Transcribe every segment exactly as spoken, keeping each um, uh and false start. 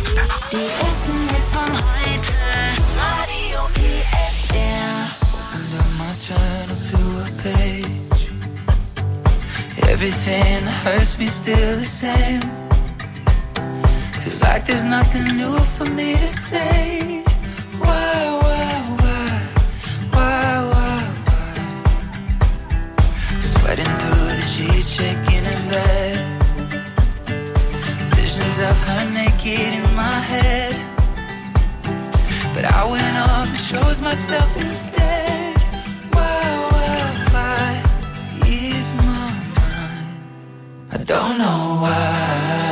Die besten Hits von heute. Radio P S R. Under my journal to a page. Everything that hurts me still the same. Feels like there's nothing new for me to say. Why, why, why, why, why, why? Sweating through the sheets, shaking in bed. Visions of her naked in my head. But I went off and chose myself instead. Why, why, why ease my mind? I don't know why.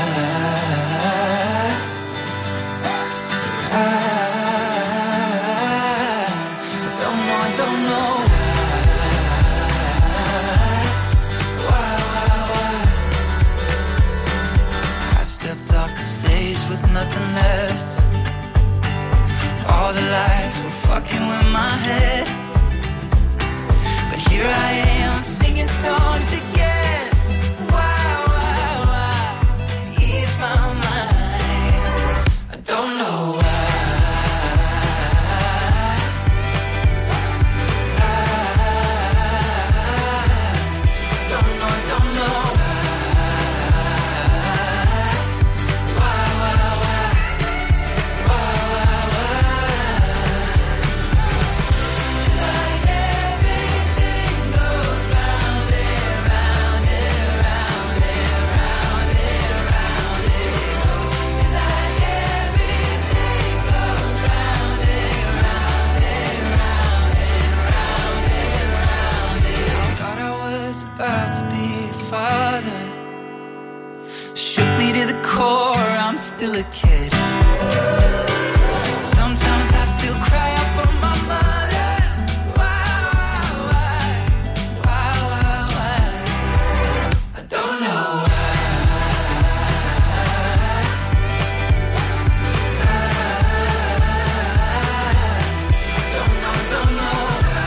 Nothing left. All the lights were fucking with my head. But here I am singing songs again. Why, why, why ease my mind? I don't know why. I don't know, I don't know. To the core, I'm still a kid. Sometimes I still cry out for my mother. Why, why, why, why, why? I don't know why. I don't know, I don't know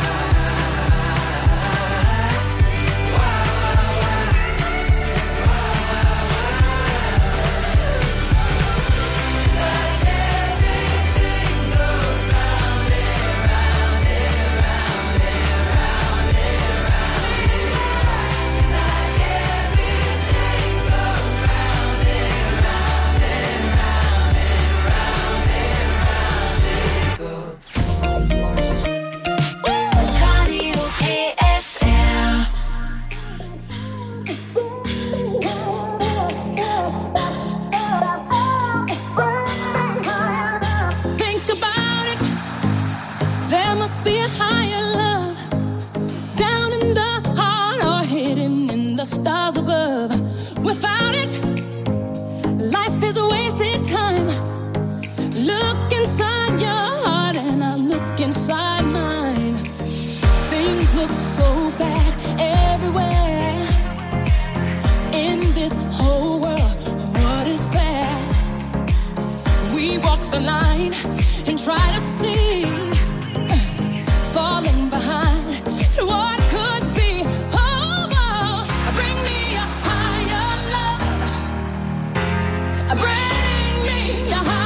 why. Why, why, inside mine. Things look so bad everywhere. In this whole world, what is fair? We walk the line and try to see, falling behind what could be. Oh, oh, bring me a higher love. Bring me a higher.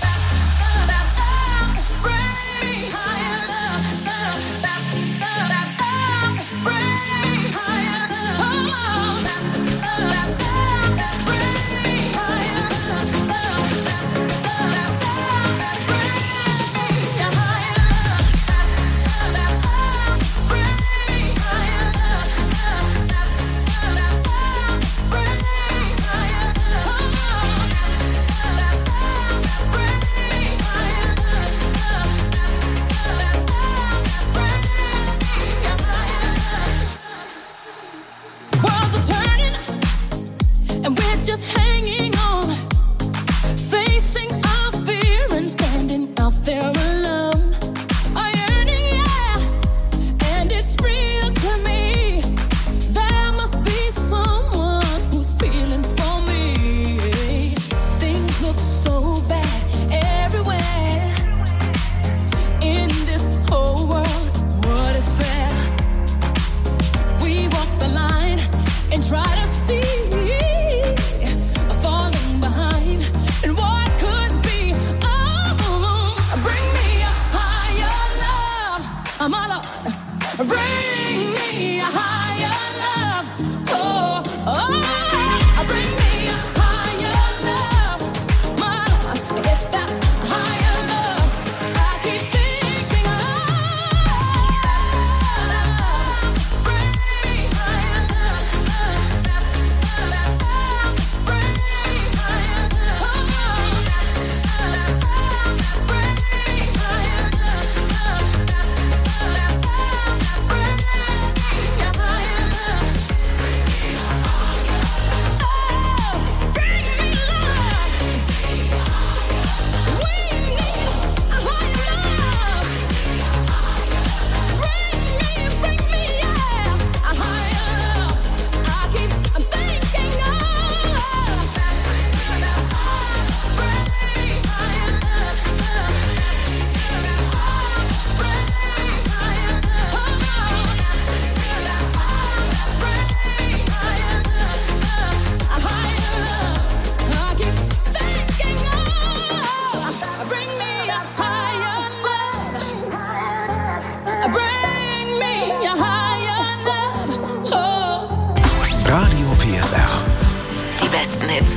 That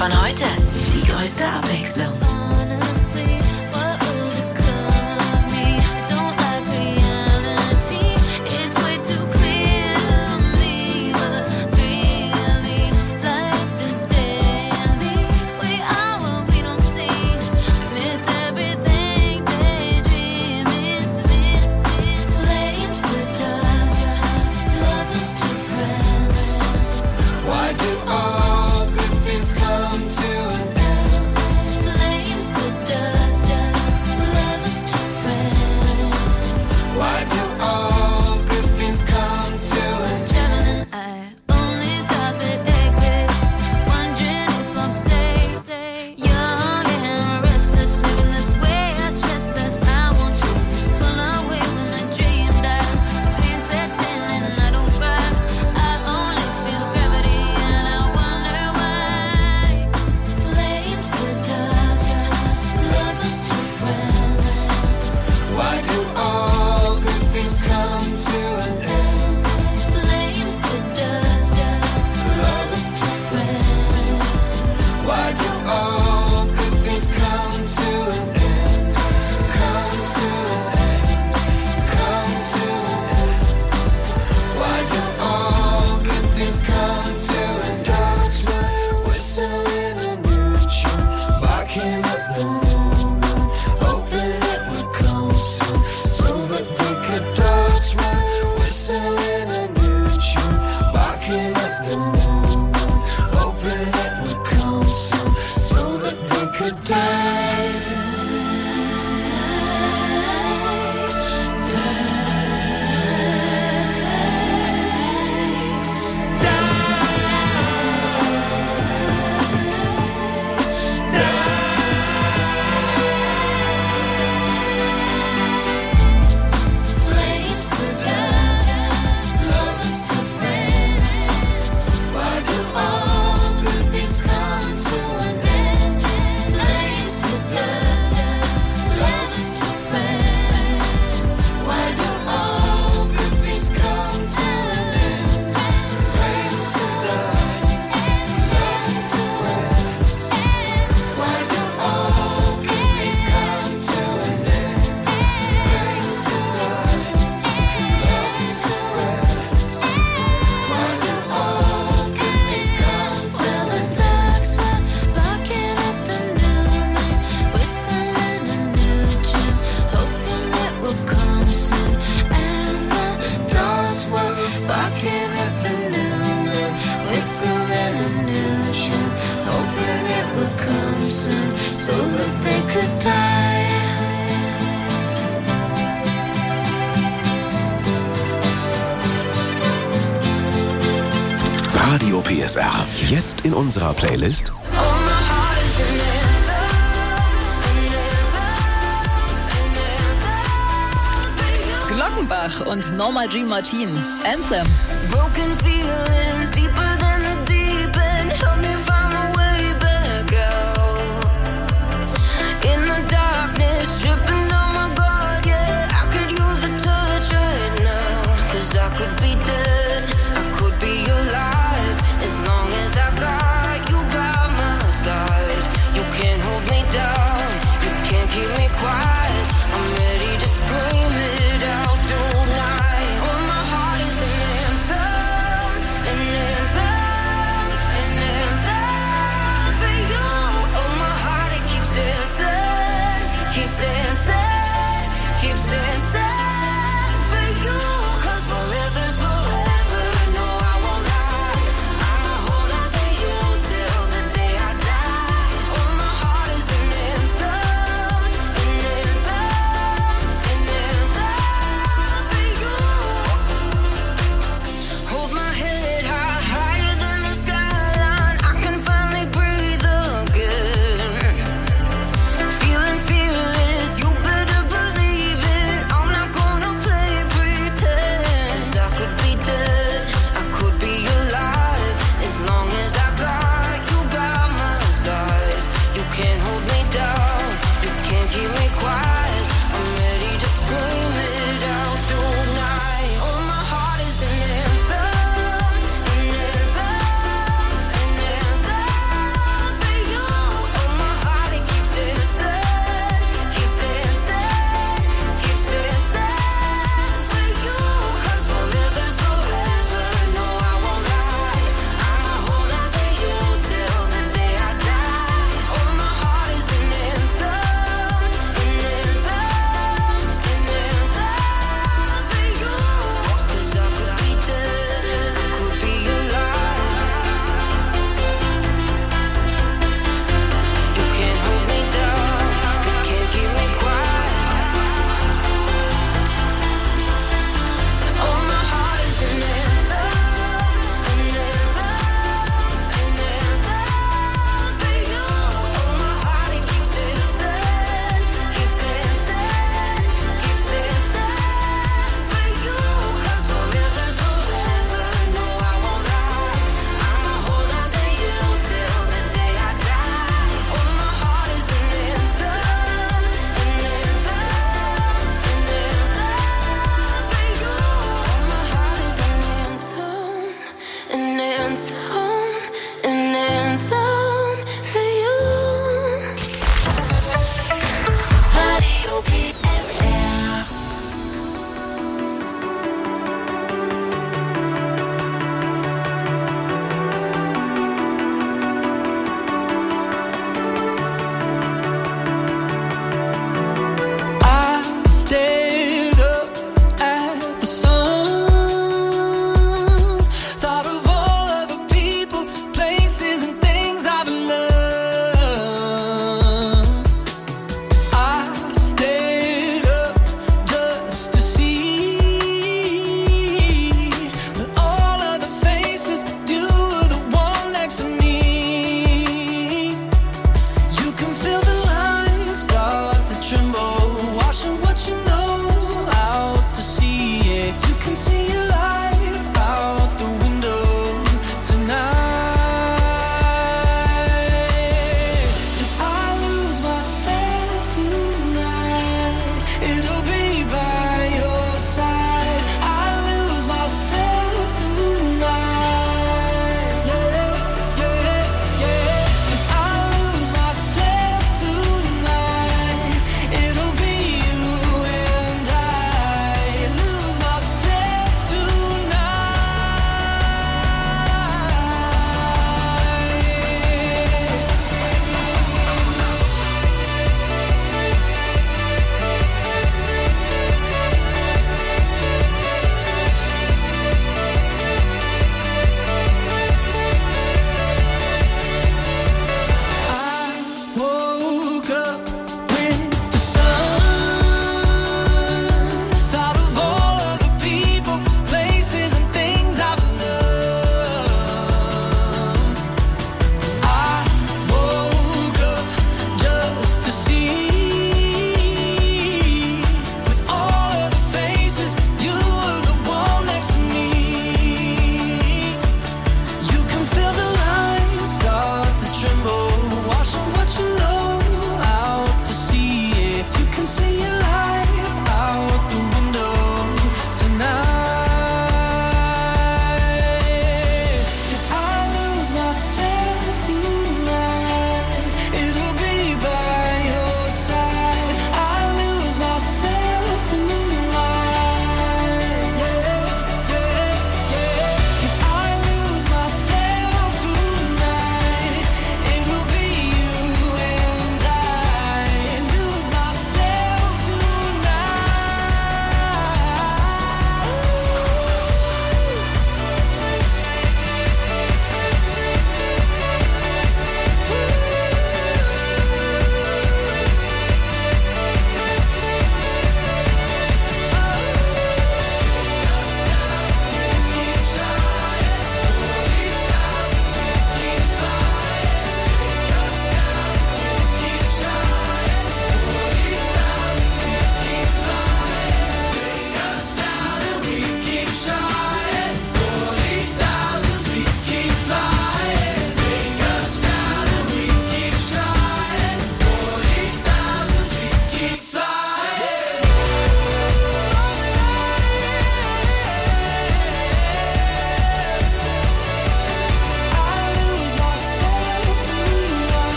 von heute. Die größte Abwechslung. Radio P S R. Jetzt in unserer Playlist Glockenbach und Norma Jean Martin. Anthem. Broken feelings deeper than the deep end. Help me find my way back out. In the darkness, dripping on my guard, yeah. I could use a touch right now. Cause I could be dead, I could be alive. As long as I got you by my side. You can't hold me down, you can't keep me quiet. I'm ready to scream it out tonight. Oh, my heart is an anthem, an anthem.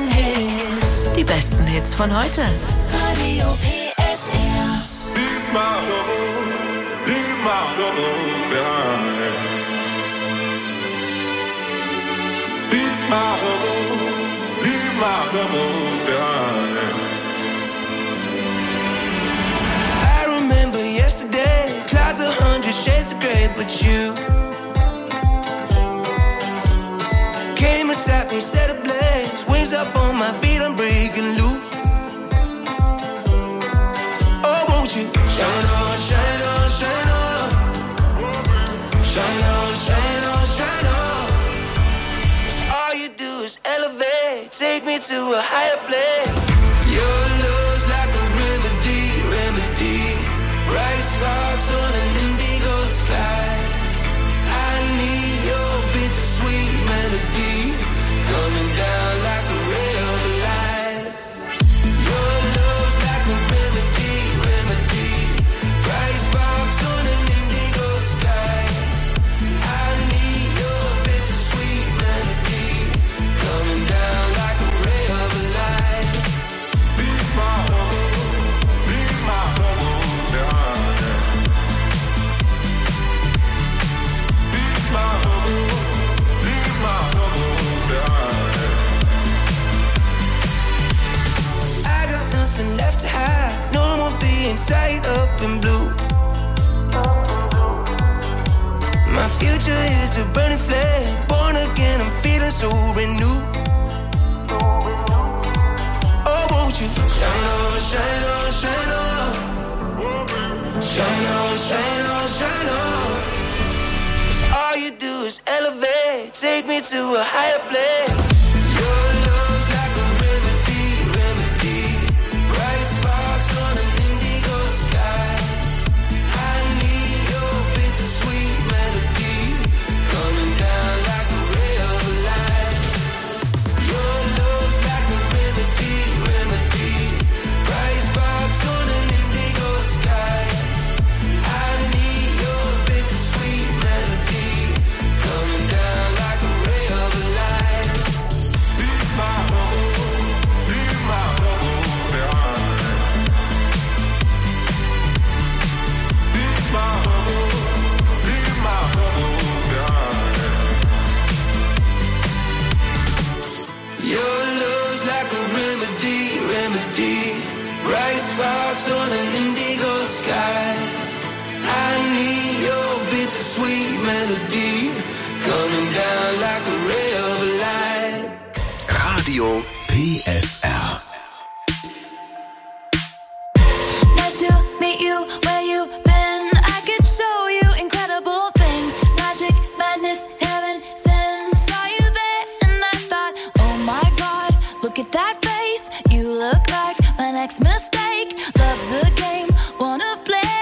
besten Hits. Die besten Hits von heute. Radio P S R. Leave my troubles, leave my troubles behind. Leave my troubles, leave my troubles behind. I remember yesterday, clouds a hundred shades of grey, but you came beside me, set ablaze, wings up on my feet, I'm breaking loose. Oh, won't you shine on, shine on, shine on, shine on, shine on, shine on. 'Cause all you do is elevate, take me to a higher place. Your love's like a remedy, remedy. Bright sparks on an indigo sky. I need your bittersweet melody coming down like a ray of light. Your love's like a remedy, remedy. Bright sparks on an indigo sky. I need your bittersweet melody coming down like a ray of light. Leave my troubles, leave my troubles behind. Leave my troubles, leave my troubles behind. I got nothing left to hide, no more being tied up in blue. My future is a burning flame, born again, I'm feeling so renewed. Oh, won't you shine on, shine on, shine on, shine on, shine on, shine on. 'Cause all you do is elevate, take me to a higher place. Your love's like a remedy, remedy. Bright sparks on an indigo sky. I need your bittersweet melody coming down like a ray of light. Your love's like a remedy, remedy. Bright sparks on an indigo sky. I need your bittersweet melody coming down like a ray of light. Leave my troubles, leave my troubles behind. Leave my troubles, leave my troubles behind. Your love's like a remedy, remedy. Bright sparks on an indigo sky. I need your bittersweet melody coming down like a ray of light. Radio P S R. Nice to meet you, where you been? I could show you incredible things. Magic, madness, heaven, sin. Saw you there and I thought, oh my God, look at that face. You look like my next mistake. Love's a game, wanna play.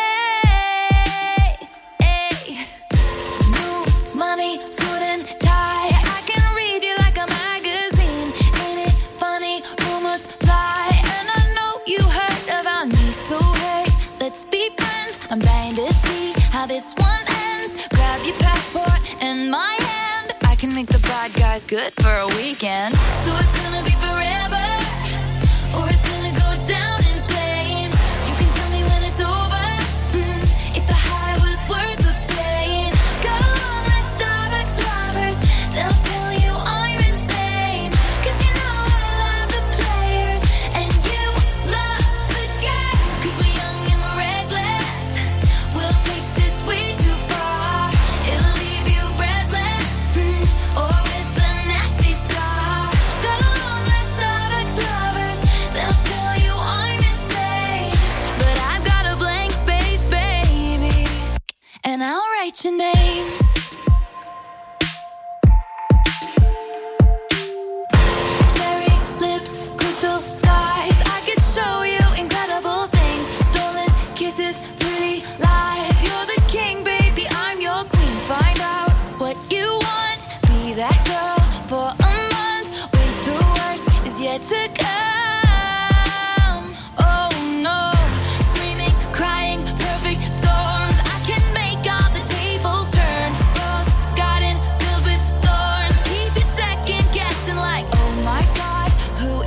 Hey. New money, suit and tie. I can read you like a magazine. Ain't it funny? Rumors fly, and I know you heard about me. So hey, let's be friends. I'm dying to see how this one ends. Grab your passport and my hand. I can make the bad guys good for a weekend. So it's gonna be forever, or it's gonna go down in flames. You can tell me when it's over, mm, if the high was worth the pain. Got a long list of ex-lovers, they'll tell you I'm insane. 'Cause you know I love the players, and you love the game. 'Cause we're young and we're reckless, we'll take this way too far. It'll leave you breathless, mm, or with a nasty scar. Got a long list of ex-lovers, they'll tell you I'm insane. But I've got a blank space, baby, and I'll write your name. Cherry lips, crystal skies. I could show you incredible things. Stolen kisses, pretty lies. You're the king, baby, I'm your queen. Find out what you want. Be that girl for a month. Wait, the worst is yet to come. Oh no, screaming, crying, perfect storms. I can make all the tables turn. Rose garden filled with thorns. Keep you second guessing like, oh my God, who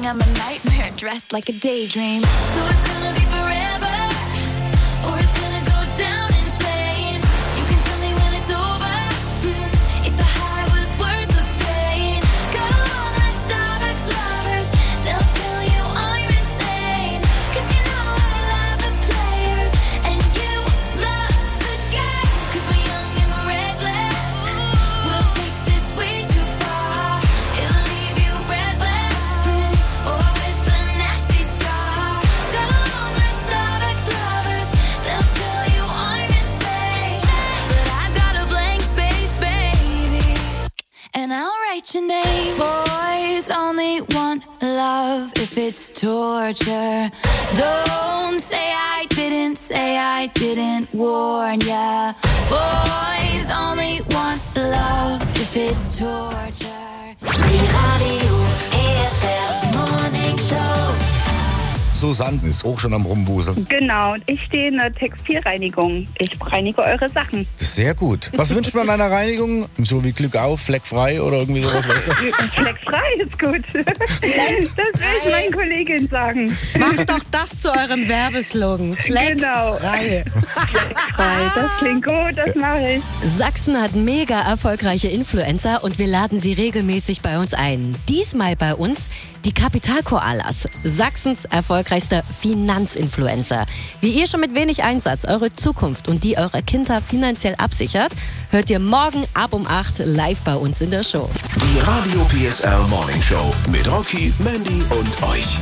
morning I'm a nightmare dressed like a daydream. So it's gonna be forever, or it's gonna go down in flames. You can tell me when it's over, mm, if the high was worth the pain. Got a long list of ex-lovers, they'll tell you I'm insane. Cause you know I love the players, and you love the game. Cause we're young and we're reckless, we'll take this way too far. It'll leave you breathless, mm, or with a nasty scar. Got a long list of ex-lovers, they'll tell you I'm insane. But I've got a blank space, baby, and I'll write your name. Boys only want love if it's torture. Don't say I didn't, say I didn't warn ya. Boys only want love if it's torture. Die Radio P S R Morning Show. Susanne ist auch schon am Rumbusen. Genau, ich stehe in der Textilreinigung. Ich reinige eure Sachen. Das ist sehr gut. Was wünscht man einer Reinigung? So wie Glück auf, fleckfrei oder irgendwie sowas, weißt du? Fleckfrei ist gut. Das will ich meinen Kolleginnen sagen. Macht doch das zu eurem Werbeslogan. Fleckfrei. Genau. Fleckfrei, das klingt gut, das mache ich. Sachsen hat mega erfolgreiche Influencer und wir laden sie regelmäßig bei uns ein. Diesmal bei uns die Kapitalkoalas, Sachsens erfolgreichster Finanzinfluencer. Wie ihr schon mit wenig Einsatz eure Zukunft und die eurer Kinder finanziell absichert, hört ihr morgen ab um acht live bei uns in der Show. Die Radio P S R Morning Show mit Rocky, Mandy und euch.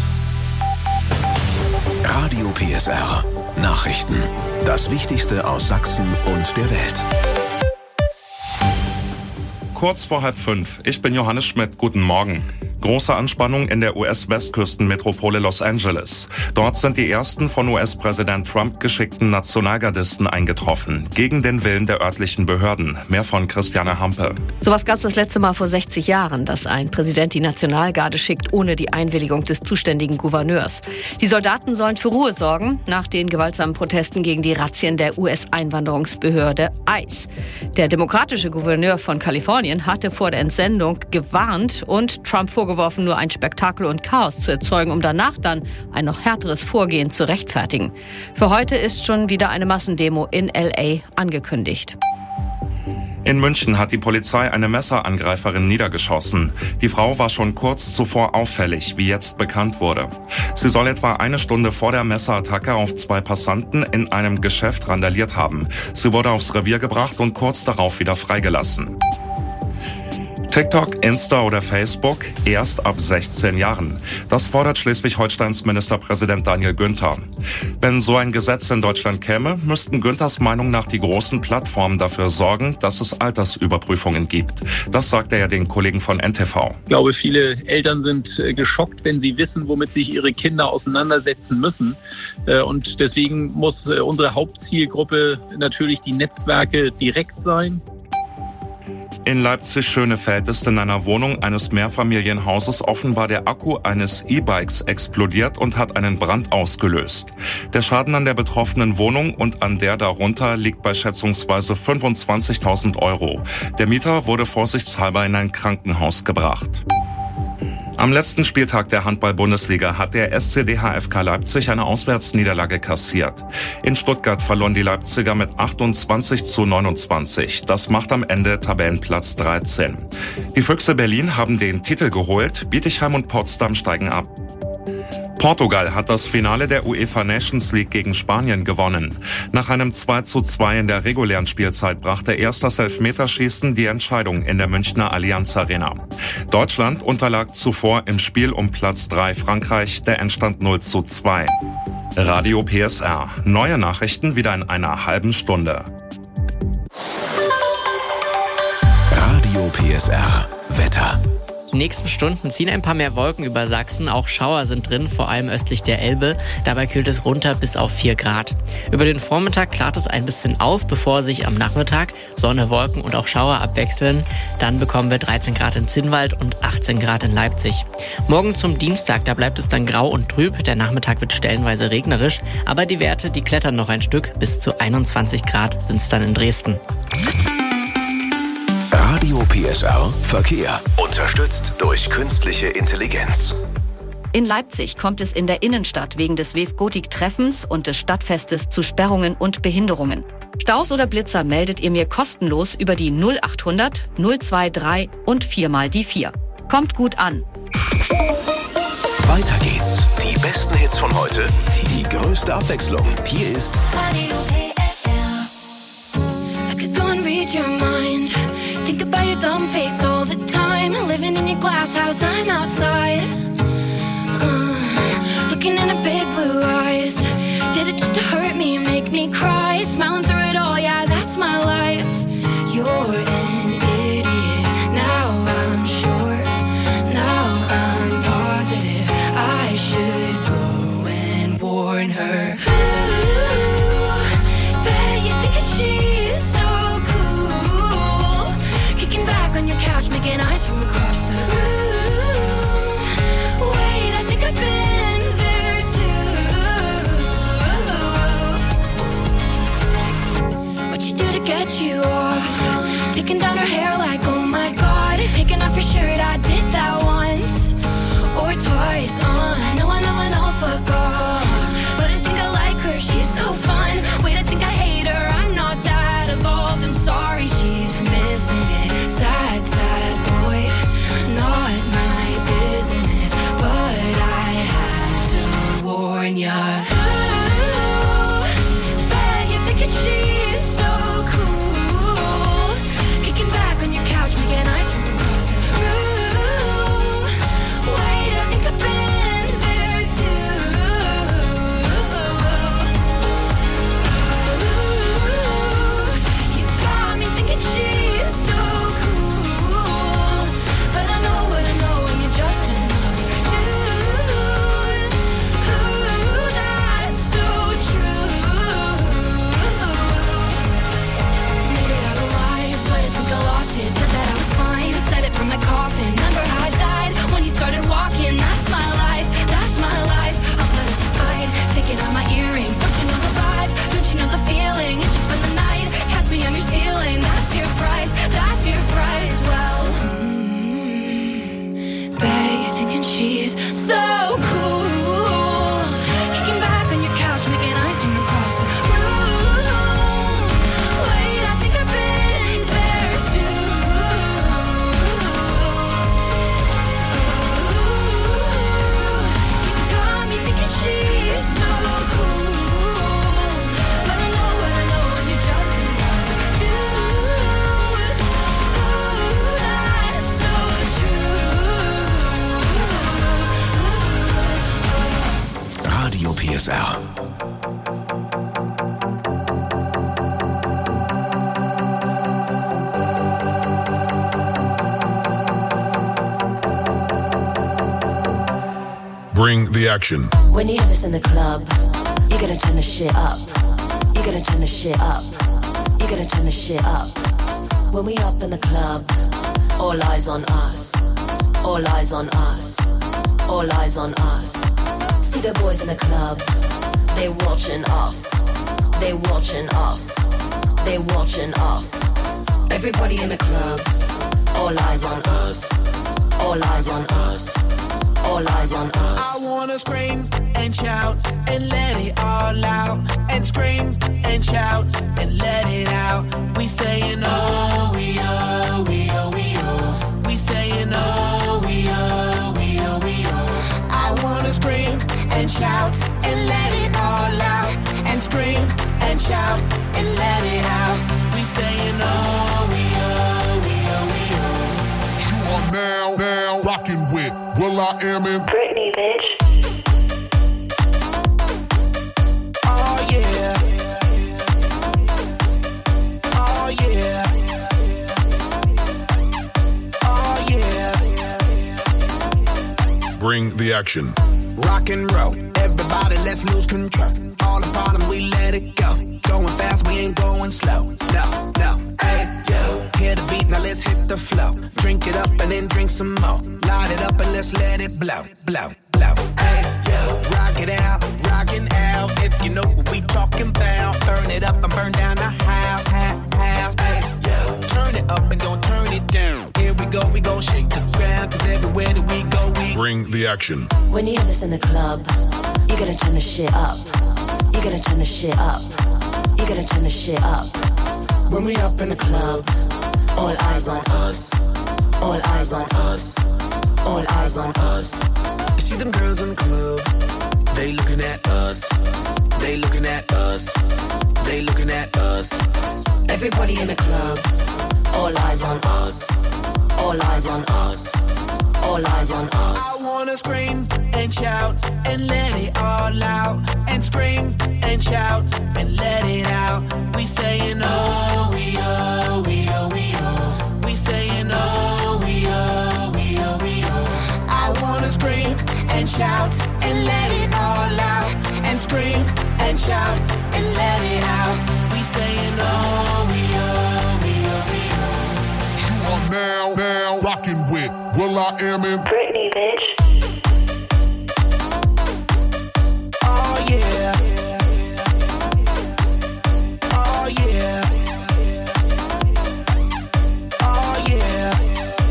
Radio P S R Nachrichten. Das Wichtigste aus Sachsen und der Welt. Kurz vor halb fünf. Ich bin Johannes Schmidt. Guten Morgen. Große Anspannung in der U S-Westküstenmetropole Los Angeles. Dort sind die ersten von U S-Präsident Trump geschickten Nationalgardisten eingetroffen. Gegen den Willen der örtlichen Behörden. Mehr von Christiane Hampe. Sowas gab es das letzte Mal vor sechzig Jahren, dass ein Präsident die Nationalgarde schickt, ohne die Einwilligung des zuständigen Gouverneurs. Die Soldaten sollen für Ruhe sorgen, nach den gewaltsamen Protesten gegen die Razzien der U S-Einwanderungsbehörde ICE. Der demokratische Gouverneur von Kalifornien hatte vor der Entsendung gewarnt und Trump vorgeworfen, nur ein Spektakel und Chaos zu erzeugen, um danach dann ein noch härteres Vorgehen zu rechtfertigen. Für heute ist schon wieder eine Massendemo in L A angekündigt. In München hat die Polizei eine Messerangreiferin niedergeschossen. Die Frau war schon kurz zuvor auffällig, wie jetzt bekannt wurde. Sie soll etwa eine Stunde vor der Messerattacke auf zwei Passanten in einem Geschäft randaliert haben. Sie wurde aufs Revier gebracht und kurz darauf wieder freigelassen. TikTok, Insta oder Facebook erst ab sechzehn Jahren. Das fordert Schleswig-Holsteins Ministerpräsident Daniel Günther. Wenn so ein Gesetz in Deutschland käme, müssten Günthers Meinung nach die großen Plattformen dafür sorgen, dass es Altersüberprüfungen gibt. Das sagt er ja den Kollegen von N T V. Ich glaube, viele Eltern sind geschockt, wenn sie wissen, womit sich ihre Kinder auseinandersetzen müssen. Und deswegen muss unsere Hauptzielgruppe natürlich die Netzwerke direkt sein. In Leipzig-Schönefeld ist in einer Wohnung eines Mehrfamilienhauses offenbar der Akku eines E-Bikes explodiert und hat einen Brand ausgelöst. Der Schaden an der betroffenen Wohnung und an der darunter liegt bei schätzungsweise fünfundzwanzigtausend Euro. Der Mieter wurde vorsichtshalber in ein Krankenhaus gebracht. Am letzten Spieltag der Handball-Bundesliga hat der S C D H F K Leipzig eine Auswärtsniederlage kassiert. In Stuttgart verloren die Leipziger mit achtundzwanzig zu neunundzwanzig. Das macht am Ende Tabellenplatz dreizehn. Die Füchse Berlin haben den Titel geholt, Bietigheim und Potsdam steigen ab. Portugal hat das Finale der UEFA Nations League gegen Spanien gewonnen. Nach einem zwei zu zwei in der regulären Spielzeit brachte erst das Elfmeterschießen die Entscheidung in der Münchner Allianz Arena. Deutschland unterlag zuvor im Spiel um Platz drei Frankreich, der Endstand null zu zwei. Radio P S R. Neue Nachrichten wieder in einer halben Stunde. Radio P S R. Wetter. Die nächsten Stunden ziehen ein paar mehr Wolken über Sachsen. Auch Schauer sind drin, vor allem östlich der Elbe. Dabei kühlt es runter bis auf vier Grad. Über den Vormittag klart es ein bisschen auf, bevor sich am Nachmittag Sonne, Wolken und auch Schauer abwechseln. Dann bekommen wir dreizehn Grad in Zinnwald und achtzehn Grad in Leipzig. Morgen zum Dienstag, da bleibt es dann grau und trüb. Der Nachmittag wird stellenweise regnerisch. Aber die Werte, die klettern noch ein Stück. Bis zu einundzwanzig Grad sind es dann in Dresden. Radio P S R Verkehr. Unterstützt durch künstliche Intelligenz. In Leipzig kommt es in der Innenstadt wegen des W E F Gotik-Treffens und des Stadtfestes zu Sperrungen und Behinderungen. Staus oder Blitzer meldet ihr mir kostenlos über die null achthundert null drei und vier mal die vier. Kommt gut an. Weiter geht's. Die besten Hits von heute, die größte Abwechslung. Hier ist Radio P S R. I could go and read your mind. Think about your dumb face all the time. Living in your glass house, I'm outside. Uh, looking in her big blue eyes. Did it just to hurt me, make me cry? Smiling through it all, yeah, that's my life. You're an idiot. Now I'm sure. Now I'm positive. I should go and warn her. Ooh, bet you think that she's so cool. Kicking back on your couch, making eyes from across the room. Wait, I think I've been there too. What you do to get you off? Taking down her hair like, oh my god. Taking off your shirt, I did that once or twice. Uh, no, I know, I know, fuck off. But I think I like her, she's so fun. Wait, I think I hate her, I'm not that evolved. I'm sorry, she's missing it. Sad, sad boy, not my business. But I had to warn ya. Ooh, bet you think that she's so cool. Kicking back on your couch, making eyes from across the room. Wait, I think I've been there too. Ooh, you got me thinking she's so cool. But I know what I know, and you're just another dude. Ooh, that's so true. Made it out alive, but I think I lost it. Said that I was fine, said it from my coffin. Remember how I died when you started walking? That's my life, that's my life. I'll put up a fight, taking out my earrings. Don't you know the vibe? Don't you know the feeling? It's just spend the night, catch me on your ceiling. That's your price, that's your price. Well, mm, bet you're thinking she's so cool. Kicking back on your couch, making eyes from across the room. Wait, I think I've been there too. You got me thinking she's so cool. But I know what I know, and you're just another dude. Ooh, that's so true. Radio P S R. Bring the action. When you have this in the club, you gotta turn the shit up. You gotta turn the shit up. You gotta turn the shit up. When we up in the club, all eyes on us. All eyes on us. All eyes on us. See the boys in the club, they watching us. They watching us. They watching us. Everybody in the club, all eyes on us. All eyes on us. All eyes on us. I wanna scream and shout and let it all out. And scream and shout and let it out. We saying oh, we oh, we oh, we oh. We saying oh, we oh, we oh, we oh. I wanna scream and shout and let it all out. And scream and shout and let it out. We saying oh, we oh, we oh, we oh. You are now, now rocking with Will I Am in Britney, bitch. Oh yeah. Oh yeah. Oh yeah. Bring the action. Rock and roll. Everybody, let's lose control. All the bottom, we let it go. Going fast, we ain't going slow. No, no. Hey, yo. Hear the beat, now let's hit the flow. Drink it up and then drink some more. Light it up and let's let it blow, blow, blow. Hey, yo. Rock it out, rockin' out. If you know what we talking about. Burn it up and burn down the house, house, house. Hey, yo. Turn it up and don't turn it down. Here we go, we gon' shake the ground. Cause everywhere that we go, we bring the action. When you hear this in the club, you gotta turn the shit up. You gotta turn the shit up. You gotta turn the shit up. When we up in the club, all eyes on us. All eyes on us. All eyes on us. You see them girls in the club, they looking at us. They looking at us. They looking at us. Everybody in the club, all eyes on us. All eyes on us. All eyes on us. I wanna scream and shout and let it all out. And scream and shout and let it out. We saying oh, we oh, we oh, we oh. We saying oh, we oh, we oh, we oh. I wanna scream and shout and let it all out. And scream and shout and let it out. We saying oh, we oh, we oh, we oh. You are now, now rocking with Will I Am in Britney, bitch. Oh yeah. Oh yeah. Oh yeah.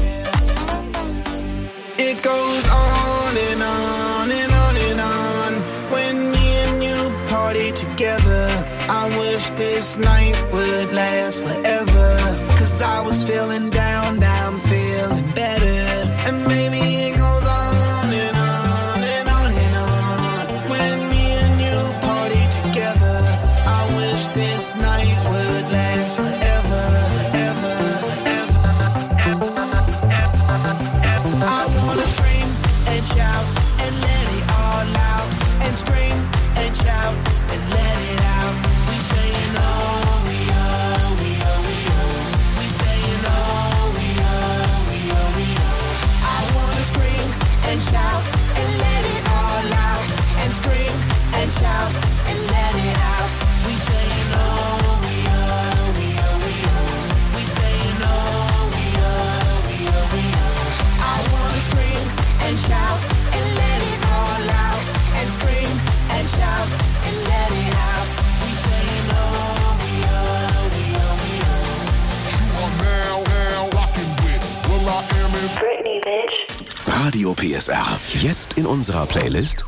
It goes on and on and on and on. When me and you party together, I wish this night would last forever. Cause I was feeling down, now I'm feeling better. And maybe it goes on and on and on and on. When me and you party together, I wish this night would last forever, forever, forever, forever, forever. I wanna scream and shout and let it all out. And scream and shout and let it out. We saying oh, we oh, we oh, we oh. We saying oh, we oh, we oh, we oh. I wanna scream and shout and let it all out. And scream and shout and let it out. We saying oh, we oh, we oh, we oh. We saying oh, we oh, we oh, we oh. I wanna scream and shout and let it all out. And scream and shout and let it out. We saying oh, we oh, we oh, we oh. You are now, now rocking with Will I Am in Britney, bitch. Radio P S R. Jetzt in unserer Playlist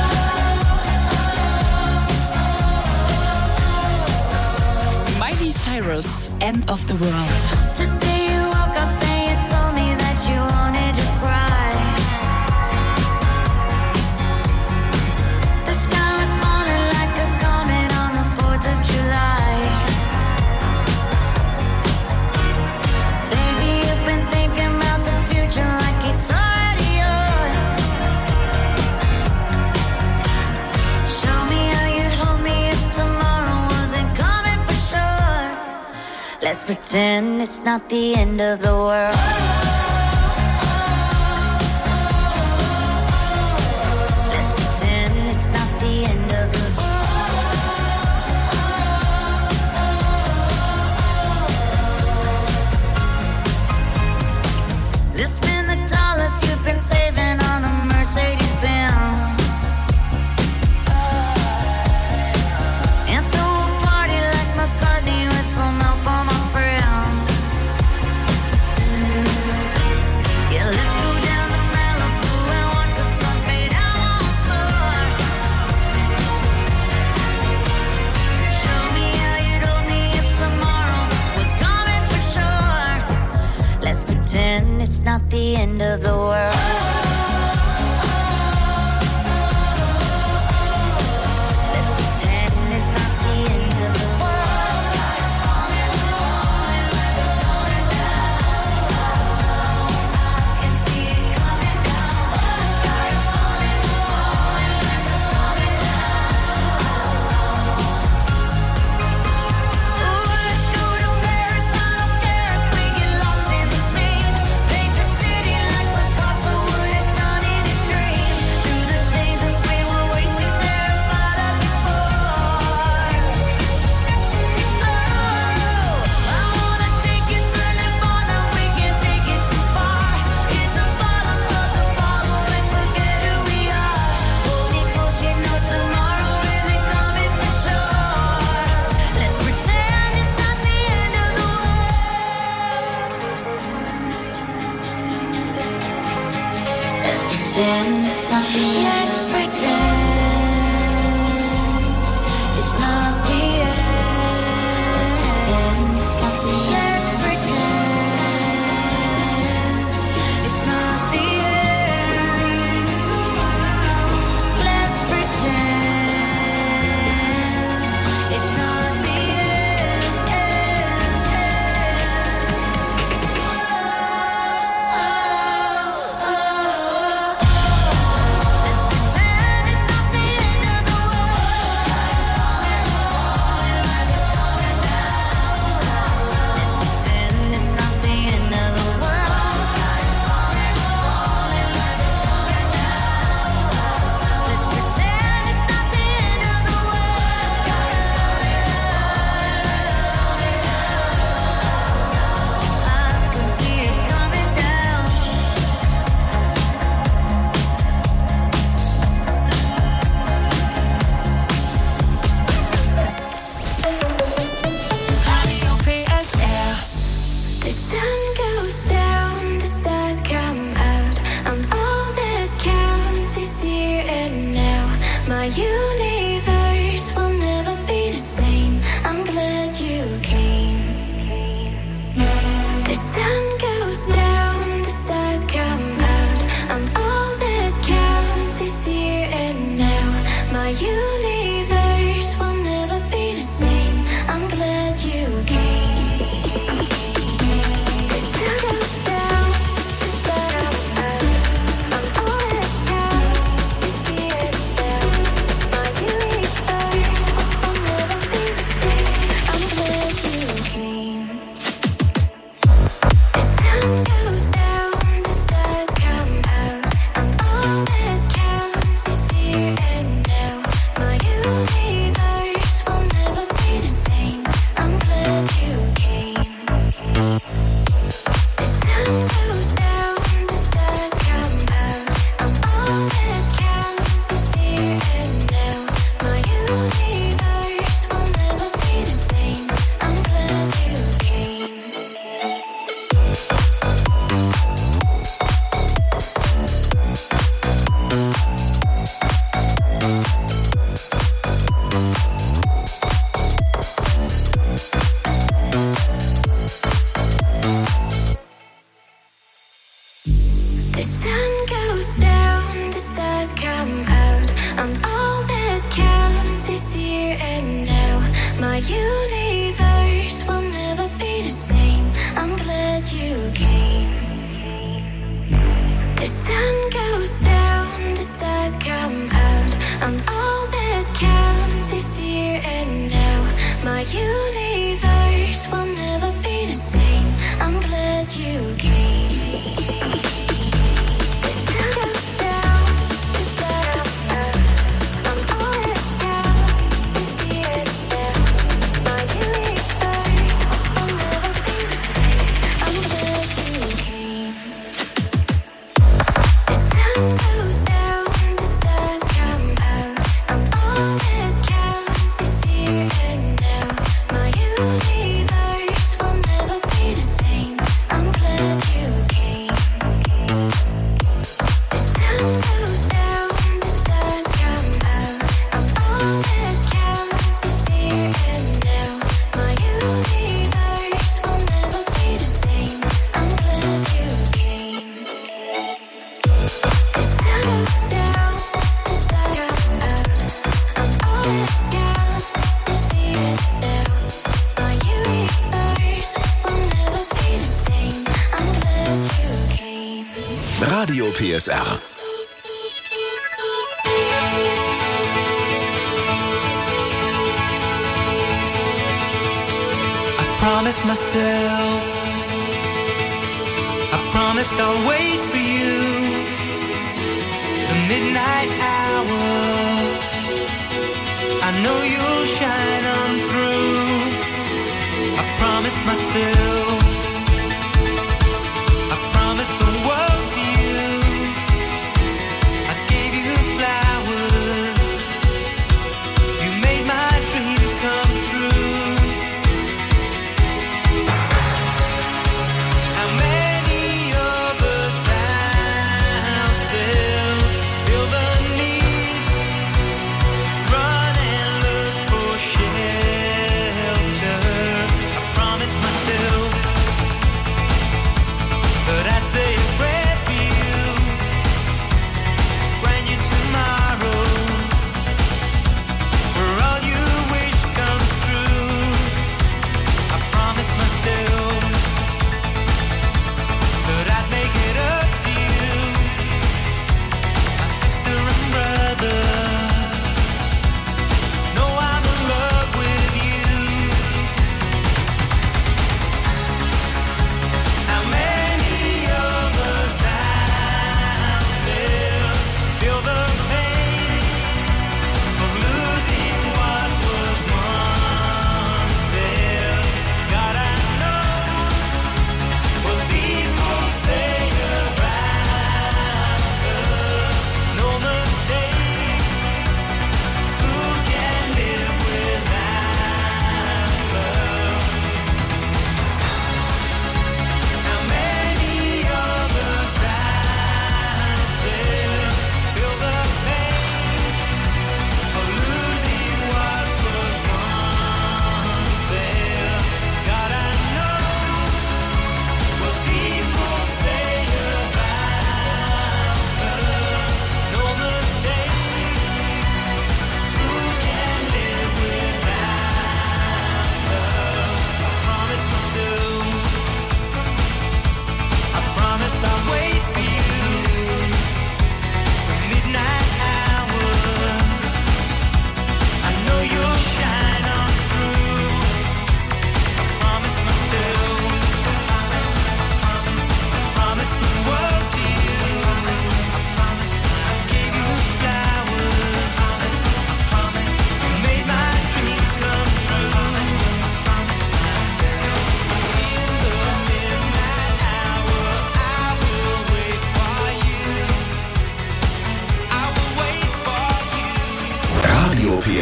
Miley Cyrus, End of the World. Today you woke up and you told me that you wanted to cry. The sky was falling like a comet on the fourth of July. Baby, you've been thinking about the future like it's already yours. Show me how you'd hold me if tomorrow wasn't coming for sure. Let's pretend it's not the end of the world. Let's pretend it's not the end of the world. Let's spend the dollars you've been saving on a Mercedes Benz. And throw a party like McCartney with some help on my friends. Yeah, let's go down to Malibu and watch the sun fade out once more. Show me how you'd hold me if tomorrow was coming for sure. Let's pretend it's not the end of the world. Let's pretend it's not the end of the world. Sky is falling, falling like a falling down. I can see it coming down. The sky is falling, falling like a falling down. Ooh, let's go to Paris, I don't care if we get lost in the scene. Paint the city like Picasso would pretend it's not the end. Let's pretend it's not the end. Let's pretend it's not the end. Let's pretend it's not the universe will never be the same. I'm glad you came. The sun goes down, the stars come out, and all that counts is here and now. My universe will never be the same. I'm glad you came. Radio P S R. Promised myself, I promised I'll wait for you. The midnight hour, I know you'll shine on through. I promised myself, I promised the world to you. I gave you flowers, you made my dreams come true. How many of us out there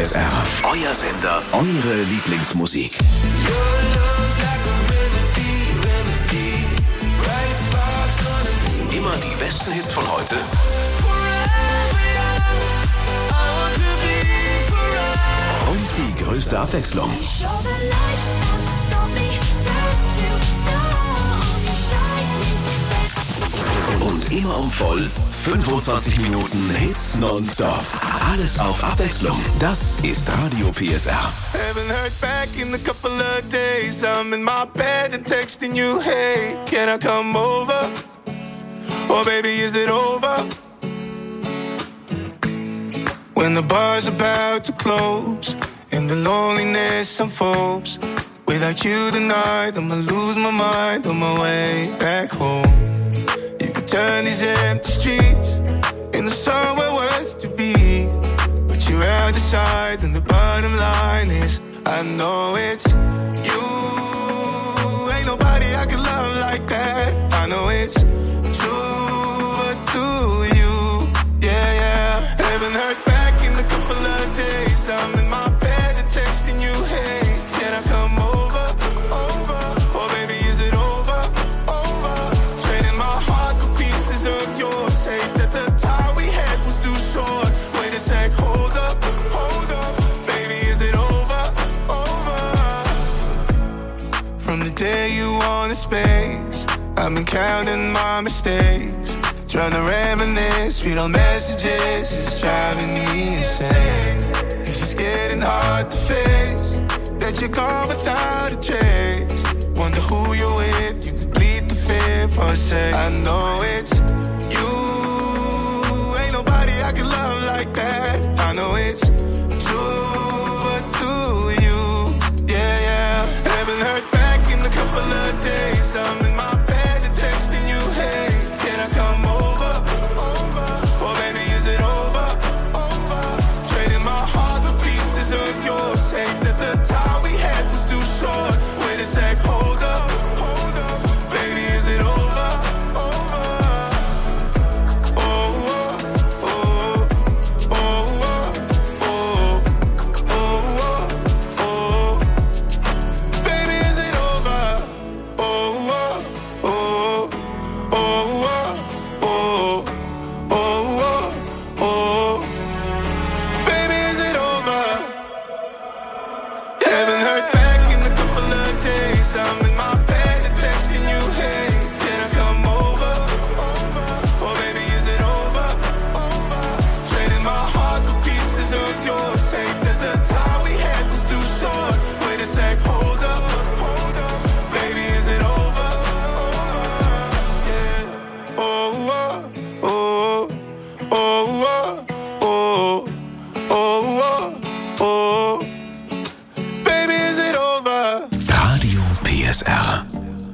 S R. Euer Sender, eure Lieblingsmusik. Immer die besten Hits von heute. Und die größte Abwechslung. Und immer um voll fünfundzwanzig Minuten Hits nonstop. Alles auf Abwechslung. Das ist Radio P S R. Haven't heard back in a couple of days. I'm in my bed and texting you, hey, can I come over? Oh baby, is it over? When the bar's about to close and the loneliness unfolds, without you tonight, I'ma lose my mind on my way back home. You could turn these empty streets into somewhere worth to be, but you're out the side and the bottom line is I know it's you. Ain't nobody I can love like that. I know it's true, but do you? Yeah, yeah. Haven't heard back in a couple of days. I'm in my bed and texting you, hey, can I come over? Over. Oh baby, is it over? Over. Trading my heart for pieces of yours. Say that the time we had was too short. Wait a sec, hold up, hold up. Baby, is it over? Over. From the day you wanted space, I've been counting my mistakes, trying to reminisce, read all messages, it's driving me insane. Cause it's getting hard to face that you're gone without a trace. Wonder who you're with, you could plead the fifth for a sec. I know it's you, ain't nobody I can love like that. I know it's true, but do you? Yeah, yeah. Haven't heard back in a couple of days. I'm in my bed and texting you, hey, can I come over? Over. Oh baby, is it over? Over. Trading my heart for pieces of yours. Say that the time we had was too short. Wait a sec, hold up, hold up. Baby, is it over? Over. Oh, oh, oh, oh, oh, oh, oh, oh. Baby, is it over? Oh, oh, oh, oh, oh, oh, oh, oh. Baby, is it over? Haven't heard back in a couple of days. I'm in my bed and texting you, hey, can I come over? Over. Oh baby, is it over? Over. Trading my heart for pieces of yours. Say that the time we had was too short. Wait a sec, hold up, hold up. Baby, is it over? Yeah. Oh, oh, oh, oh, oh, oh, oh, oh. Baby, is it over? Radio P S R.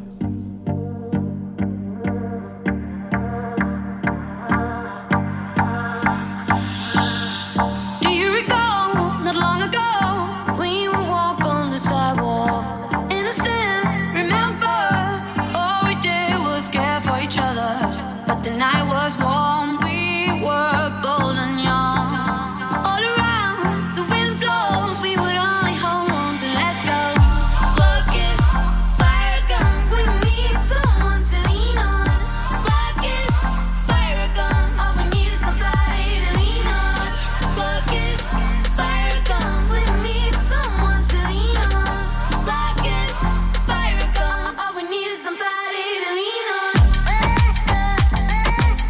Do you recall not long ago when you would walk on the sidewalk? Innocent, remember? All we did was care for each other. But the night was warm, we were bold and young. All around, the wind blows, we would only hold on to let go. Blood kiss, fire gun, we need someone to lean on. Blood kiss, fire gun, all we need is somebody to lean on. Blood kiss, fire gun, we need someone to lean on. Blood kiss, fire gun, all we need is somebody to lean on.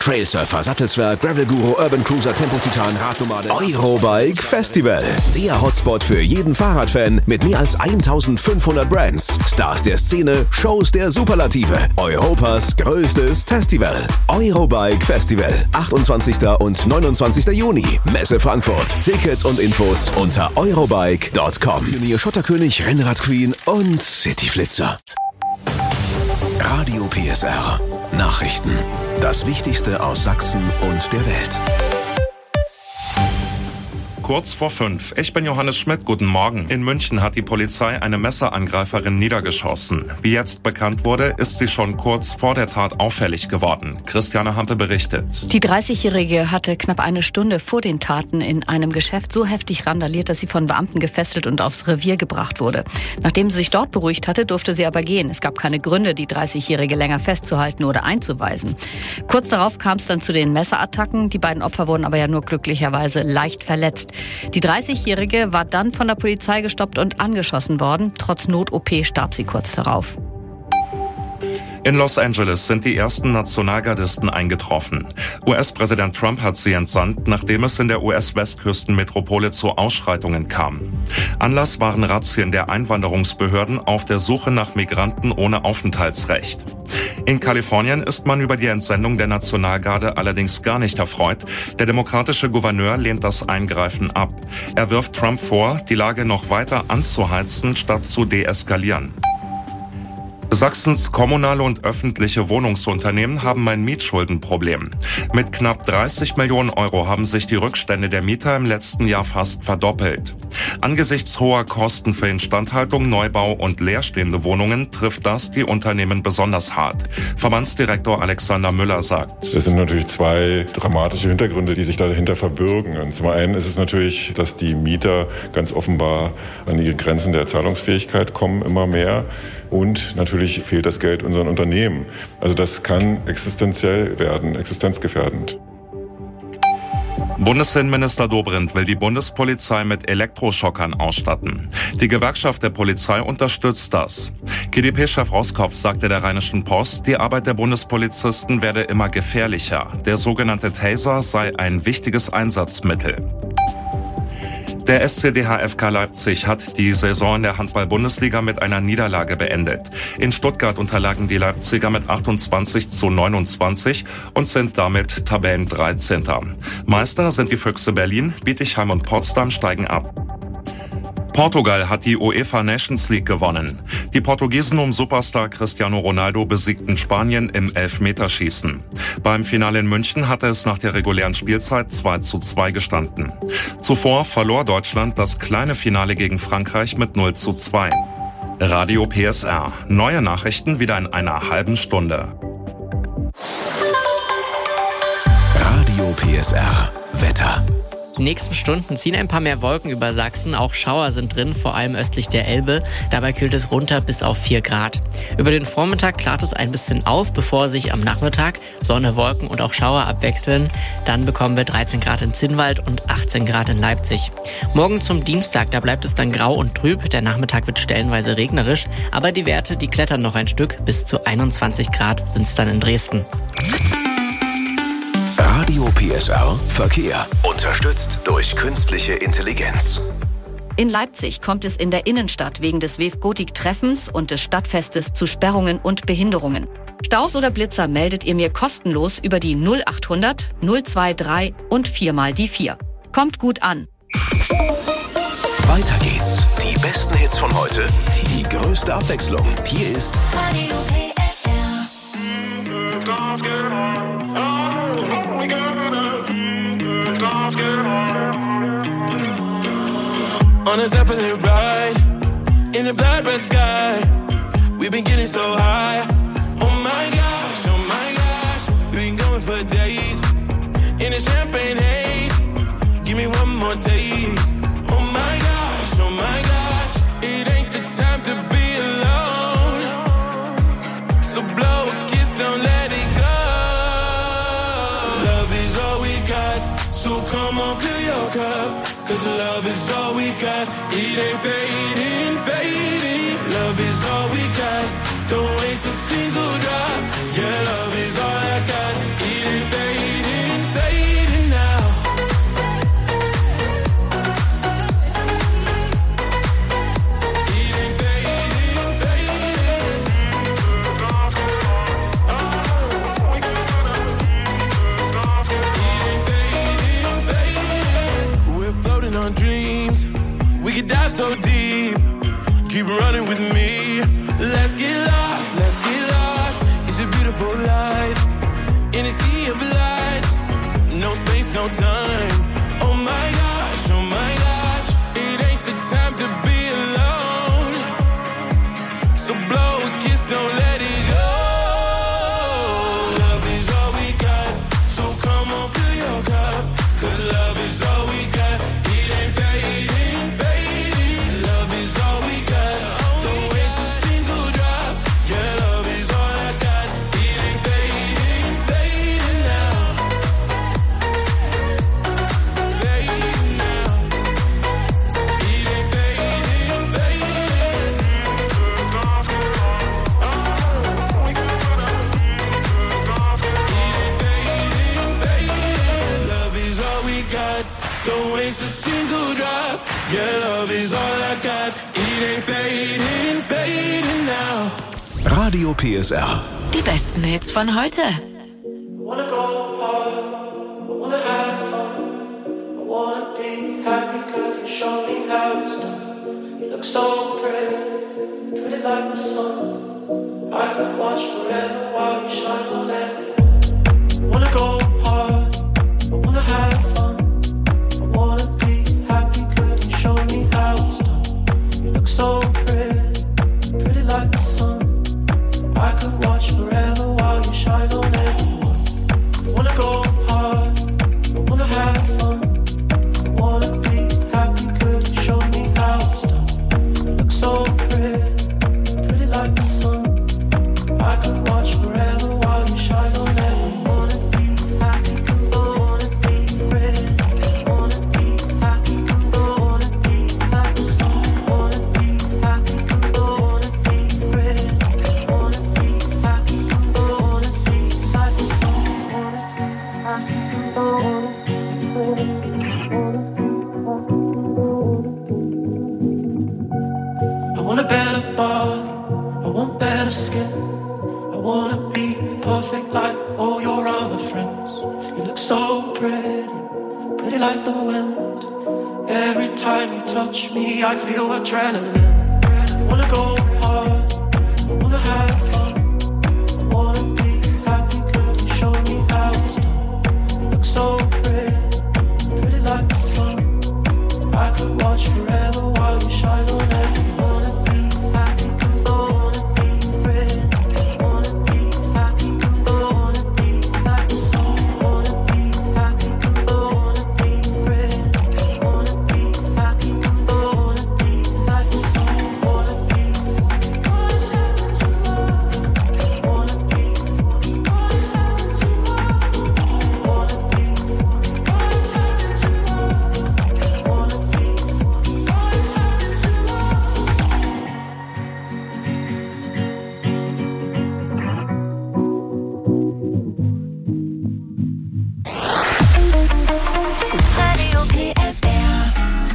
Trailsurfer, Sattelswerk, Gravel Guru, Urban Cruiser, Tempo Titan, Radnomade. Eurobike Festival. Der Hotspot für jeden Fahrradfan mit mehr als eintausendfünfhundert Brands. Stars der Szene, Shows der Superlative. Europas größtes Festival. Eurobike Festival. achtundzwanzigsten und neunundzwanzigsten Juni. Messe Frankfurt. Tickets und Infos unter eurobike punkt com. Pionier, Schotterkönig, Rennrad Queen und Cityflitzer. Radio P S R. Nachrichten. Das Wichtigste aus Sachsen und der Welt. Kurz vor fünf. Ich bin Johannes Schmidt. Guten Morgen. In München hat die Polizei eine Messerangreiferin niedergeschossen. Wie jetzt bekannt wurde, ist sie schon kurz vor der Tat auffällig geworden. Christiane Hampe berichtet. Die dreißigjährige hatte knapp eine Stunde vor den Taten in einem Geschäft so heftig randaliert, dass sie von Beamten gefesselt und aufs Revier gebracht wurde. Nachdem sie sich dort beruhigt hatte, durfte sie aber gehen. Es gab keine Gründe, die dreißigjährige länger festzuhalten oder einzuweisen. Kurz darauf kam es dann zu den Messerattacken. Die beiden Opfer wurden aber ja nur glücklicherweise leicht verletzt. Die dreißigjährige war dann von der Polizei gestoppt und angeschossen worden. Trotz Not-O P starb sie kurz darauf. In Los Angeles sind die ersten Nationalgardisten eingetroffen. U S-Präsident Trump hat sie entsandt, nachdem es in der U S-Westküstenmetropole zu Ausschreitungen kam. Anlass waren Razzien der Einwanderungsbehörden auf der Suche nach Migranten ohne Aufenthaltsrecht. In Kalifornien ist man über die Entsendung der Nationalgarde allerdings gar nicht erfreut. Der demokratische Gouverneur lehnt das Eingreifen ab. Er wirft Trump vor, die Lage noch weiter anzuheizen, statt zu deeskalieren. Sachsens kommunale und öffentliche Wohnungsunternehmen haben ein Mietschuldenproblem. Mit knapp dreißig Millionen Euro haben sich die Rückstände der Mieter im letzten Jahr fast verdoppelt. Angesichts hoher Kosten für Instandhaltung, Neubau und leerstehende Wohnungen trifft das die Unternehmen besonders hart. Verbandsdirektor Alexander Müller sagt: Es sind natürlich zwei dramatische Hintergründe, die sich dahinter verbirgen. Und zum einen ist es natürlich, dass die Mieter ganz offenbar an die Grenzen der Zahlungsfähigkeit kommen, immer mehr. Und natürlich fehlt das Geld unseren Unternehmen. Also das kann existenziell werden, existenzgefährdend. Bundesinnenminister Dobrindt will die Bundespolizei mit Elektroschockern ausstatten. Die Gewerkschaft der Polizei unterstützt das. G d P-Chef Roskopf sagte der Rheinischen Post, die Arbeit der Bundespolizisten werde immer gefährlicher. Der sogenannte Taser sei ein wichtiges Einsatzmittel. Der S C D H F K Leipzig hat die Saison in der Handball-Bundesliga mit einer Niederlage beendet. In Stuttgart unterlagen die Leipziger mit achtundzwanzig zu neunundzwanzig und sind damit Tabellendreizehnter. Meister sind die Füchse Berlin, Bietigheim und Potsdam steigen ab. Portugal hat die UEFA Nations League gewonnen. Die Portugiesen um Superstar Cristiano Ronaldo besiegten Spanien im Elfmeterschießen. Beim Finale in München hatte es nach der regulären Spielzeit zwei zu zwei gestanden. Zuvor verlor Deutschland das kleine Finale gegen Frankreich mit null zu zwei. Radio P S R. Neue Nachrichten wieder in einer halben Stunde. Radio P S R. Wetter. Die nächsten Stunden ziehen ein paar mehr Wolken über Sachsen. Auch Schauer sind drin, vor allem östlich der Elbe. Dabei kühlt es runter bis auf vier Grad. Über den Vormittag klart es ein bisschen auf, bevor sich am Nachmittag Sonne, Wolken und auch Schauer abwechseln. Dann bekommen wir dreizehn Grad in Zinnwald und achtzehn Grad in Leipzig. Morgen zum Dienstag, da bleibt es dann grau und trüb. Der Nachmittag wird stellenweise regnerisch. Aber die Werte, die klettern noch ein Stück. Bis zu einundzwanzig Grad sind es dann in Dresden. Radio P S R Verkehr. Unterstützt durch künstliche Intelligenz. In Leipzig kommt es in der Innenstadt wegen des W E F-Gotik-Treffens und des Stadtfestes zu Sperrungen und Behinderungen. Staus oder Blitzer meldet ihr mir kostenlos über die null achthundert null drei und vier mal die vier. Kommt gut an. Weiter geht's. Die besten Hits von heute, die größte Abwechslung. Hier ist Radio P S R. On a Zeppelin ride, in a blood red sky, we've been getting so high. Oh my gosh, oh my gosh, we've been going for days, in a champagne haze, give me one more taste. Oh my gosh, oh my gosh, it ain't the time to be alone, so blow a kiss, don't let it go. Love is all we got, so come on, fill your cup. Cause love is all we got, it ain't fading, fading. Love is all we got, don't waste a single drop. Yeah, love is all I got, it ain't fading. so deep. Keep running with me. Let's get lost, let's get lost. It's a beautiful life in a sea of lights. No space, no time. Oh my gosh, oh my gosh. It ain't the time to be alone. So blow a kiss, don't let it go. Love is all we got. So come on, fill your cup. Cause love is all we got. It ain't fading, fading. Love is all we got. Don't waste a single drop. Yeah, love is all I got. It ain't fading, fading now. Fading now. It ain't fading, fading. It ain't fading, fading. Love is all we got. Don't waste a single drop. Yeah, love is all I got. It ain't fading, fading now. Radio P S R. Die besten Hits von heute. Wanna go hard, I wanna have fun. I wanna be happy, could you show me how it's done? You look so pretty, pretty like the sun. I could watch forever while you shine on everyone. Wanna go hard, I wanna have fun. I wanna be happy, could you show me how it's done? You look so pretty, pretty like the sun. I could watch forever while you shine on everyone. Wanna go hard, I wanna have fun. I wanna be happy, could you show me how it's done? You look so pretty, pretty like the sun. I could watch forever while you shine on everyone. Wanna be happy, wanna be pretty. Wanna be happy, wanna be like the sun. Wanna be happy, wanna be pretty. Wanna be happy, wanna be like the sun. I want a better body, I want better skin. I wanna be perfect like all your other friends. You look so pretty, pretty like the wind. Every time you touch me, I feel adrenaline. I wanna go hard, I wanna have fun. I wanna be happy, could you show me how it's done? You look so pretty, pretty like the sun. I could watch forever while you shine on everyone. Wanna be happy, wanna be pretty. Wanna be happy, wanna be like the sun. Wanna be happy, wanna be pretty. Wanna be happy, wanna be like the sun. Wanna be, wanna be, wanna be, wanna be. Radio P S R.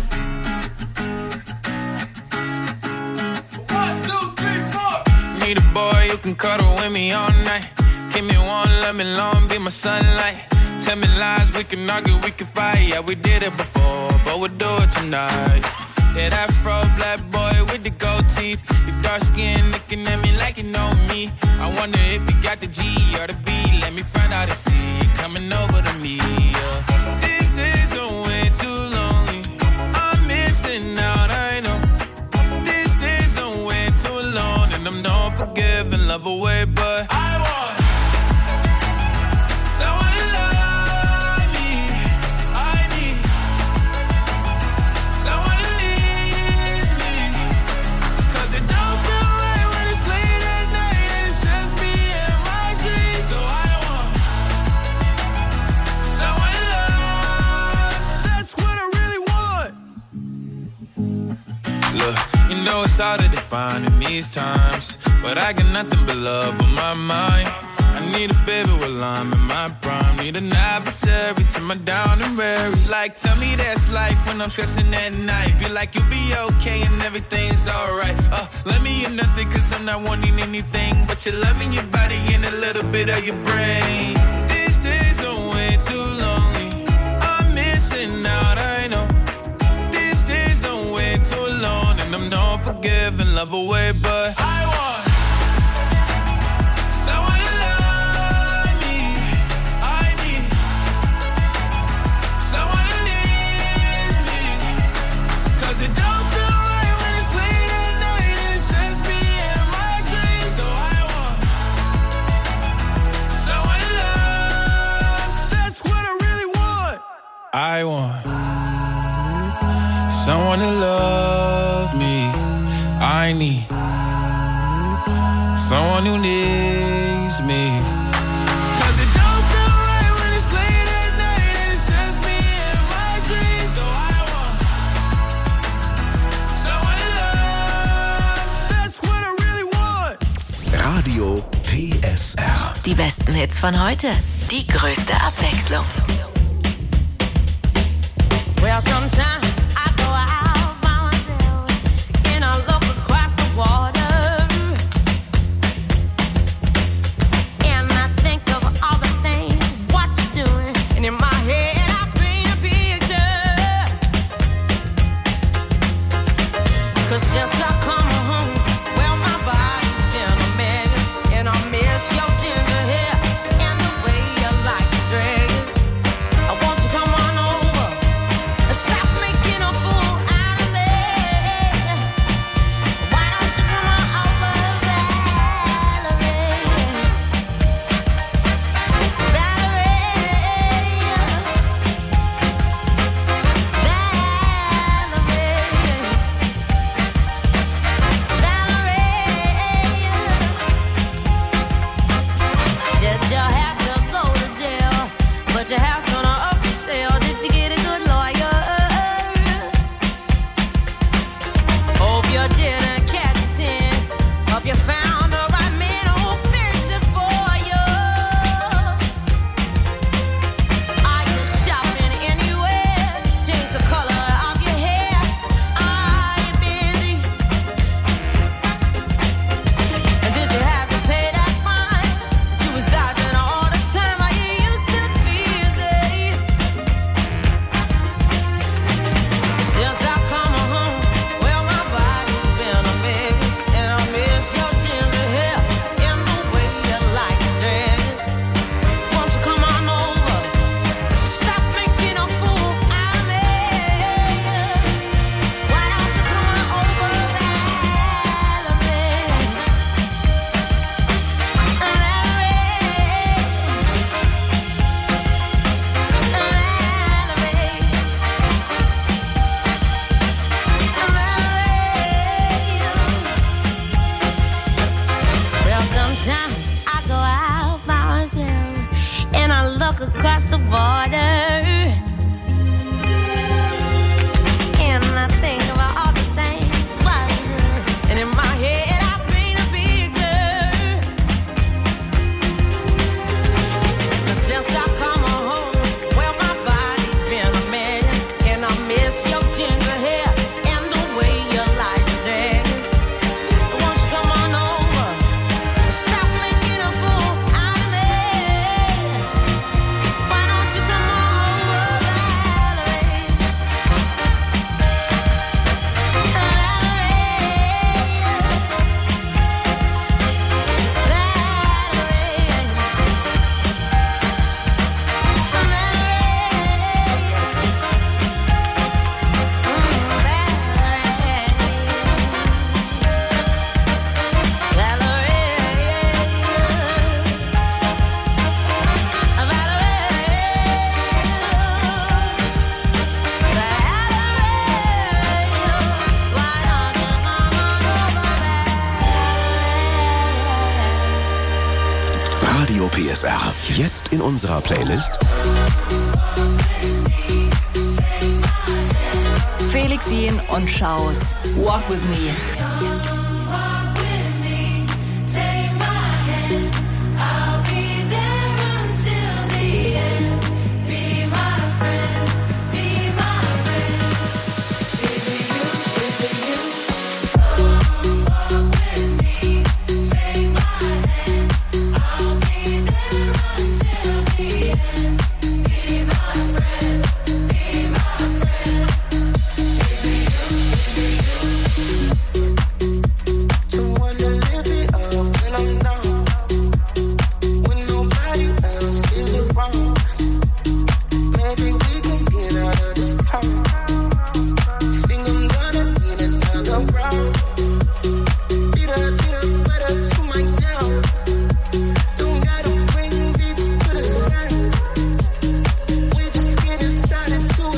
Need a boy you can cuddle with me all night. Give me one, let me long, be my sunlight. Tell me lies, we can argue, we can fight. Yeah, we did it before, but we'll do it tonight. Yeah, that fro black boy with the gold teeth. The dark skin looking at me like you know me. I wonder if you got the G or the B. Let me find out and see you coming over to me. Yeah. These days are way too lonely. I'm missing out, I know. These days are way too alone, and I'm not forgiving, love away, but I want someone to love me. I need someone to leave me. 'Cause it don't feel right when it's late at night and it's just me and my dreams. So I want someone to love. That's what I really want. Look, you know it's hard to define in these times, but I got nothing but love on my mind. I need a baby while I'm in my prime. Need an adversary to my down and weary. Like, tell me that's life when I'm stressing at night. Be like, you'll be okay and everything's alright. Uh, let me in nothing, cause I'm not wanting anything but your love in your body and a little bit of your brain. These days are way too lonely. I'm missing out, I know. These days are way too long. love away, but I want someone to love me. I need someone who needs me. Cause it don't feel right when it's late at night and it's just me and my dreams. So I want someone to love. That's what I really want. I want someone to love me. I need someone who needs me. Cause it don't feel right when it's late at night and it's just me and my dreams. So I want someone to love. That's what I really want. Radio P S R. Die besten Hits von heute. Die größte Abwechslung. Well, sometimes I go out by myself and I look across the water and I think of all the things what you're doing, and in my head I paint a picture. Cause since I come home, well, my body's been a mess, and I miss your ginger hair and the way you like to dress. I want you to come on over and stop making a fool out of me. Why don't you come on over, Valerie? Did you have to go to jail? But your house on a up for sale. Did you get a good lawyer? Hope you didn't catch a tin. Hope you found the right man who'll fix it for you. Are you shopping anywhere? Change the color of your hair. Are you busy? And did you have to pay that fine? You was dodging all the time. Are you used to busy? Since I come home, well, my body's been a mess, and I miss your ginger hair and the way you like to dress. Won't you come on over? Stop making a fool out of me. Why don't you come on over, Valerie? Well, sometimes I go out by myself and I look across the border and I think about all the things what you do. And in my head I paint a picture. 'Cause since I come home, well, my body's been a mess, and I miss your ginger hair and the way you like to dress. Won't you come on over? Stop making a fool out of me. Why don't you come on over, Valerie? Radio P S R. Jetzt in unserer Playlist Felix Jähn und Schaus. Walk with me.